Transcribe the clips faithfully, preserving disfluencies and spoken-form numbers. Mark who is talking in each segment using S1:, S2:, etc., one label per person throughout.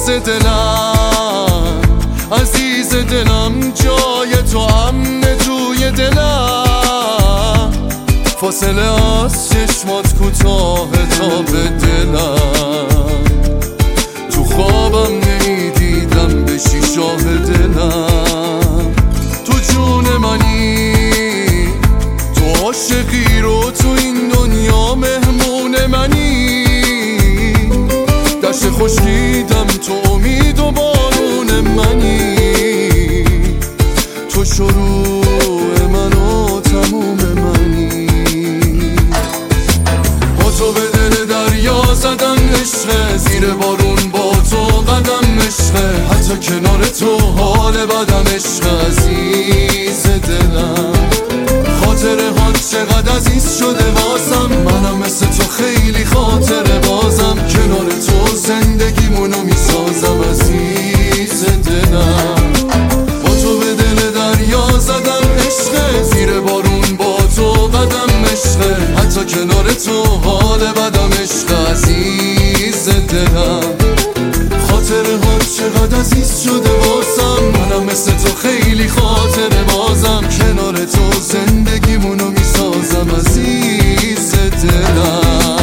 S1: عزیز دلم، عزیز دلم، جای تو امن توی دلم، فاصله از چشمات کوتاه تا به دلم، تو خوابم نمیدیدم بشی شاه دلم، تو جون منی، تو عاشقی رو تو این دنیا مهمون منی، دشت خشکیدم تو امید و بارون منی، تو شروع من و تموم منی، با تو به دل دریا زدم عشقه، زیر بارون با تو قدم عشقه، حتی کنار تو حال بدم عشقه، عزیز دلم، خاطره ها چقدر عزیز شده واسم، منم مثل تو خیلی خاطره بازم، کنار تو زندگیمونو میسازم، عزیز دلم، با تو به دل دریا زدم عشقه، زیر بارون با تو قدم عشقه، حتی کنار تو حال بدم عشقه، عزیز دلم، خاطره ها چقدر عزیز شده واسم، منم مثل تو خیلی خاطره بازم، کنار تو زندگیمونو میسازم، عزیز دلم.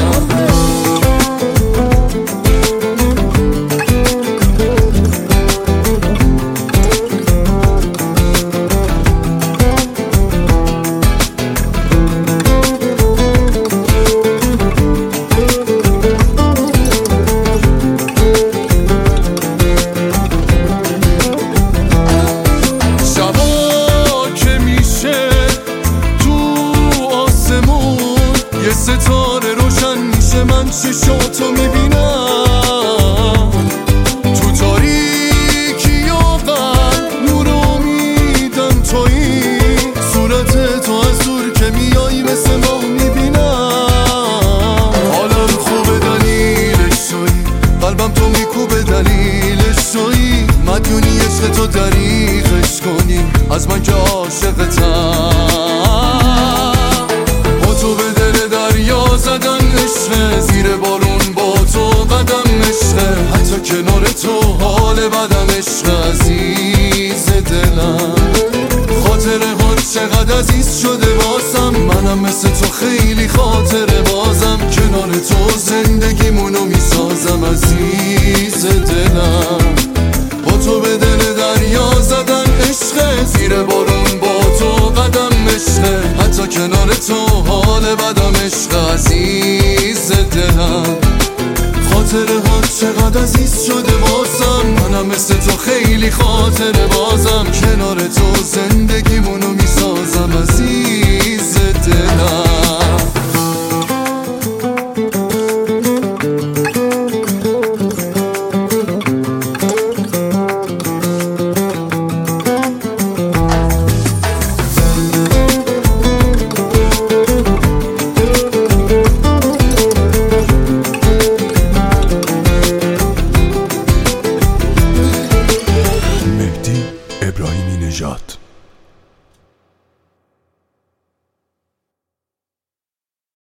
S1: ستاره روشن میشه، من چشاتو میبینم، تو تاریکی و قلب نور امیدم تویی، صورت تو از دور که میایی مثل ماه میبینم، حالم خوبه دلیلش تویی، قلبم تو میکوبه دلیلش تویی، مدیونی عشق تو دریغش کنی از من که عاشقتم، تو به دل دریا زدن عشقه، زیر بارون با تو قدم عشقه، حتی کنار تو حال بدم عشقه، عزیز دلم، خاطره ها چقدر عزیز شده واسم، منم مثل تو خیلی خاطره بازم، کنار تو زندگیمونو میسازم، عزیز دلم، با تو به دل دریا زدن عشقه، زیر بارون با تو قدم عشقه، حتی کنار تو حال بدم عشقه، عزیز دلم، خاطره ها چقدر عزیز شده واسم، منم مثل تو خیلی خاطره بازم، کنار تو